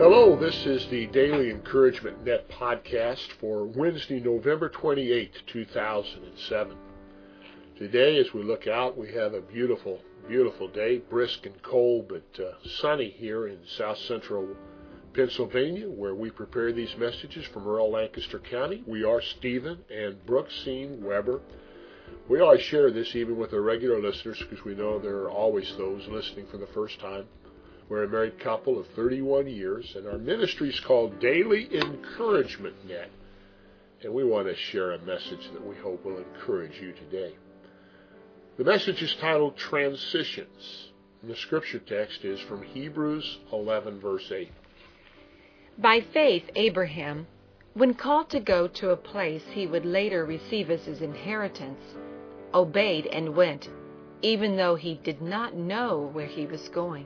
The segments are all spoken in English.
Hello, this is the Daily Encouragement Net podcast for Wednesday, November 28, 2007. Today, as we look out, we have a beautiful, beautiful day, brisk and cold, but sunny here in south central Pennsylvania, where we prepare these messages from rural Lancaster County. We are Stephen and Brooksine Weber. We always share this even with our regular listeners because we know there are always those listening for the first time. We're a married couple of 31 years, and our ministry is called Daily Encouragement Net, and we want to share a message that we hope will encourage you today. The message is titled Transitions, and the scripture text is from Hebrews 11, verse 8. By faith, Abraham, when called to go to a place he would later receive as his inheritance, obeyed and went, even though he did not know where he was going.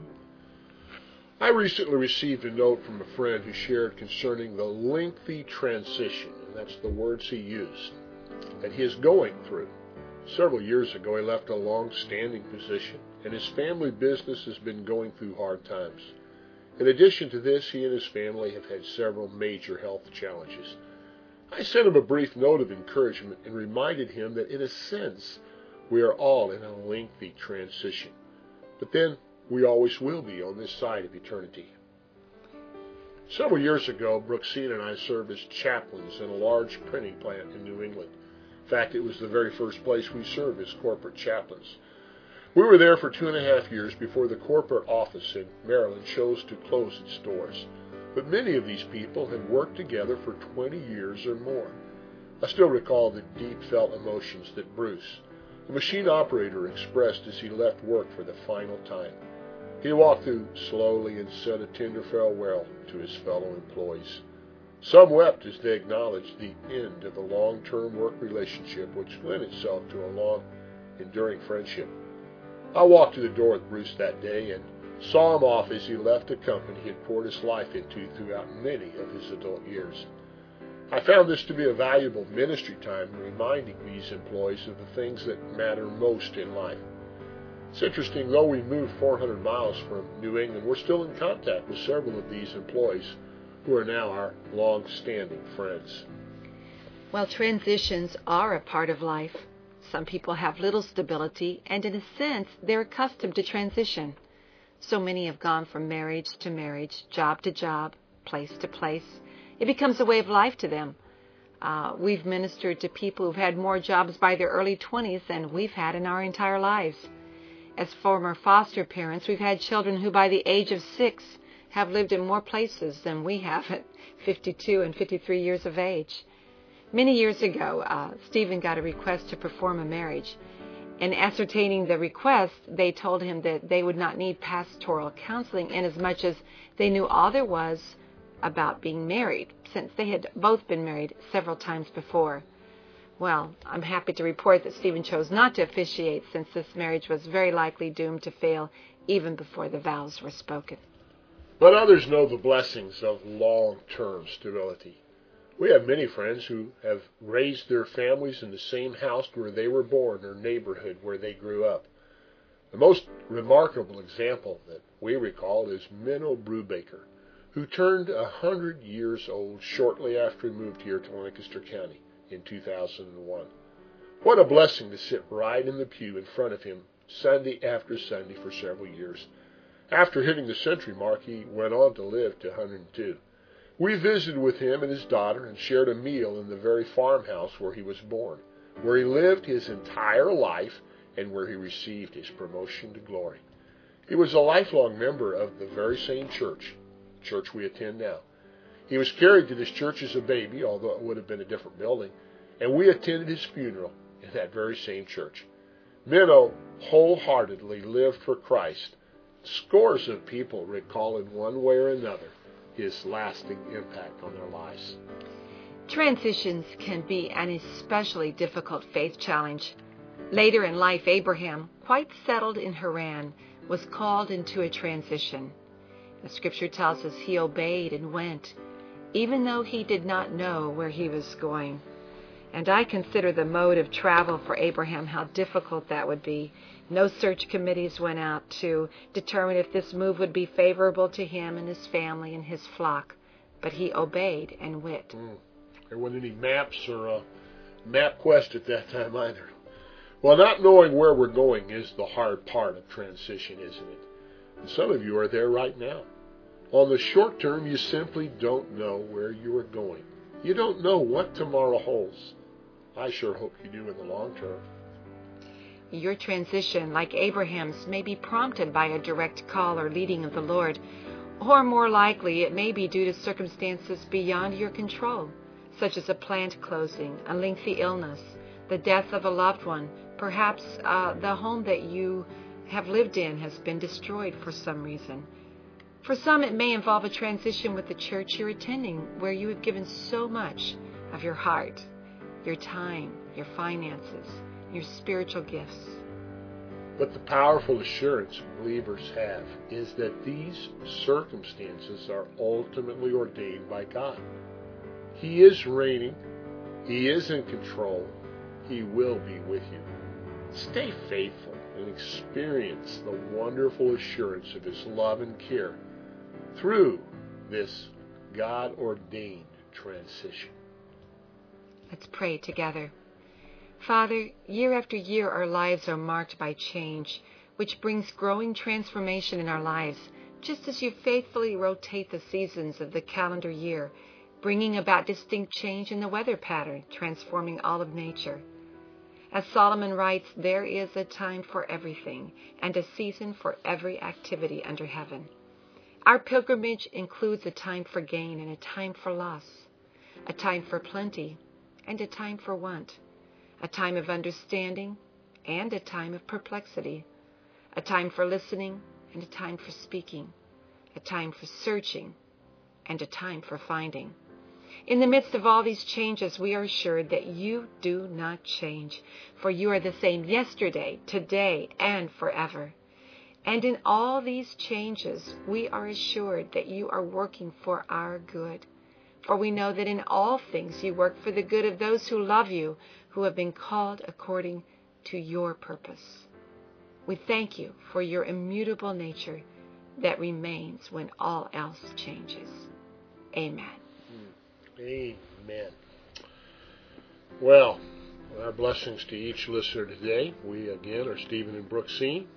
I recently received a note from a friend who shared concerning the lengthy transition, and that's the words he used, that he is going through. Several years ago, he left a long-standing position, and his family business has been going through hard times. In addition to this, he and his family have had several major health challenges. I sent him a brief note of encouragement and reminded him that, in a sense, we are all in a lengthy transition. But then, we always will be on this side of eternity. Several years ago, Brooksine and I served as chaplains in a large printing plant in New England. In fact, it was the very first place we served as corporate chaplains. We were there for 2.5 years before the corporate office in Maryland chose to close its doors. But many of these people had worked together for 20 years or more. I still recall the deep-felt emotions that Bruce, the machine operator, expressed as he left work for the final time. He walked through slowly and said a tender farewell to his fellow employees. Some wept as they acknowledged the end of a long-term work relationship which lent itself to a long, enduring friendship. I walked to the door with Bruce that day and saw him off as he left a company he had poured his life into throughout many of his adult years. I found this to be a valuable ministry time, reminding these employees of the things that matter most in life. It's interesting, though we moved 400 miles from New England, we're still in contact with several of these employees who are now our long-standing friends. Well, transitions are a part of life. Some people have little stability, and in a sense, they're accustomed to transition. So many have gone from marriage to marriage, job to job, place to place. It becomes a way of life to them. We've ministered to people who've had more jobs by their early 20s than we've had in our entire lives. As former foster parents, we've had children who by the age of 6 have lived in more places than we have at 52 and 53 years of age. Many years ago, Stephen got a request to perform a marriage. In ascertaining the request, they told him that they would not need pastoral counseling inasmuch as they knew all there was about being married, since they had both been married several times before. Well, I'm happy to report that Stephen chose not to officiate since this marriage was very likely doomed to fail even before the vows were spoken. But others know the blessings of long-term stability. We have many friends who have raised their families in the same house where they were born or neighborhood where they grew up. The most remarkable example that we recall is Minnow Brubaker, who turned 100 years old shortly after he moved here to Lancaster County in 2001. What a blessing to sit right in the pew in front of him Sunday after Sunday for several years. After hitting the century mark, he went on to live to 102. We visited with him and his daughter and shared a meal in the very farmhouse where he was born, where he lived his entire life and where he received his promotion to glory. He was a lifelong member of the very same church we attend now. He was carried to this church as a baby, although it would have been a different building, and we attended his funeral in that very same church. Minnow wholeheartedly lived for Christ. Scores of people recall in one way or another his lasting impact on their lives. Transitions can be an especially difficult faith challenge. Later in life, Abraham, quite settled in Haran, was called into a transition. The scripture tells us he obeyed and went, even though he did not know where he was going. And I consider the mode of travel for Abraham, how difficult that would be. No search committees went out to determine if this move would be favorable to him and his family and his flock. But he obeyed and went. There weren't any maps or MapQuest at that time either. Well, not knowing where we're going is the hard part of transition, isn't it? And some of you are there right now. On the short term, you simply don't know where you are going. You don't know what tomorrow holds. I sure hope you do in the long term. Your transition, like Abraham's, may be prompted by a direct call or leading of the Lord, or more likely it may be due to circumstances beyond your control, such as a plant closing, a lengthy illness, the death of a loved one. Perhaps the home that you have lived in has been destroyed for some reason. For some, it may involve a transition with the church you're attending, where you have given so much of your heart, your time, your finances, your spiritual gifts. But the powerful assurance believers have is that these circumstances are ultimately ordained by God. He is reigning. He is in control. He will be with you. Stay faithful and experience the wonderful assurance of His love and care through this God-ordained transition. Let's pray together. Father, year after year our lives are marked by change, which brings growing transformation in our lives, just as you faithfully rotate the seasons of the calendar year, bringing about distinct change in the weather pattern, transforming all of nature. As Solomon writes, there is a time for everything and a season for every activity under heaven. Our pilgrimage includes a time for gain and a time for loss, a time for plenty and a time for want, a time of understanding and a time of perplexity, a time for listening and a time for speaking, a time for searching and a time for finding. In the midst of all these changes, we are assured that you do not change, for you are the same yesterday, today, and forever. And in all these changes, we are assured that you are working for our good. For we know that in all things you work for the good of those who love you, who have been called according to your purpose. We thank you for your immutable nature that remains when all else changes. Amen. Amen. Well, our blessings to each listener today. We again are Stephen and Brooksine.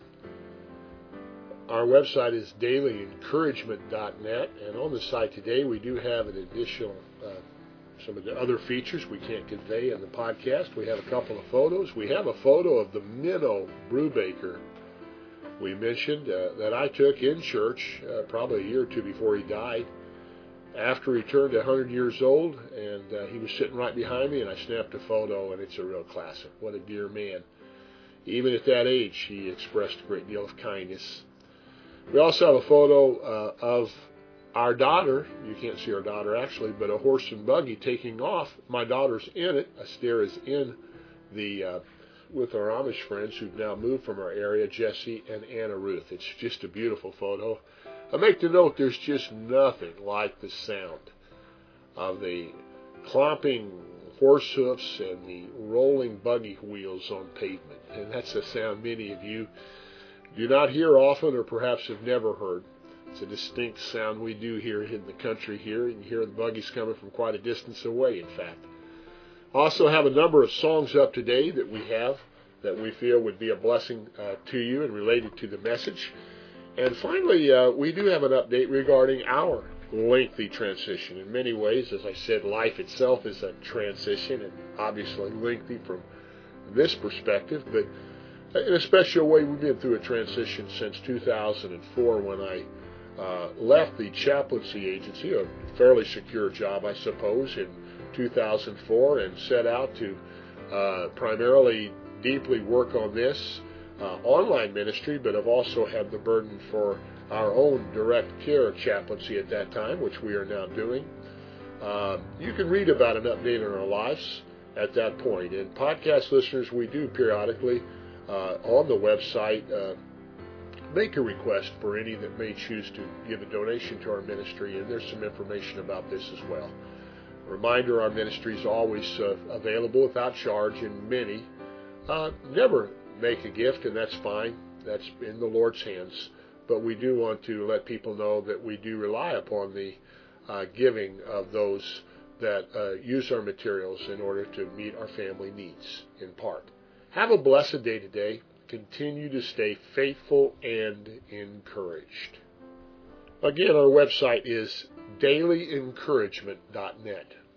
Our website is dailyencouragement.net, and on the site today we do have an additional some of the other features we can't convey in the podcast. We have a couple of photos. We have a photo of the Minnow Brubaker we mentioned that I took in church probably a year or two before he died. After he turned 100 years old, and he was sitting right behind me, and I snapped a photo, and it's a real classic. What a dear man. Even at that age, he expressed a great deal of kindness. We also have a photo of our daughter. You can't see our daughter actually, but a horse and buggy taking off. My daughter's in it. Astaire is in the with our Amish friends who've now moved from our area, Jesse and Anna Ruth. It's just a beautiful photo. I make the note, there's just nothing like the sound of the clomping horse hoofs and the rolling buggy wheels on pavement. And that's a sound many of you do not hear often, or perhaps have never heard. It's a distinct sound we do hear in the country here. You can hear the buggies coming from quite a distance away, in fact. Also have a number of songs up today that we have that we feel would be a blessing to you and related to the message. And finally, we do have an update regarding our lengthy transition. In many ways, as I said, life itself is a transition, and obviously lengthy from this perspective, but in a special way, we've been through a transition since 2004 when I left the chaplaincy agency, a fairly secure job, I suppose, in 2004, and set out to primarily deeply work on this online ministry, but have also had the burden for our own direct care chaplaincy at that time, which we are now doing. You can read about an update on our lives at that point. And podcast listeners, we do periodically on the website make a request for any that may choose to give a donation to our ministry, and there's some information about this as well. Reminder, our ministry is always available without charge, and many never make a gift, and that's fine. That's in the Lord's hands. But we do want to let people know that we do rely upon the giving of those that use our materials in order to meet our family needs in part. Have a blessed day today. Continue to stay faithful and encouraged. Again, our website is dailyencouragement.net.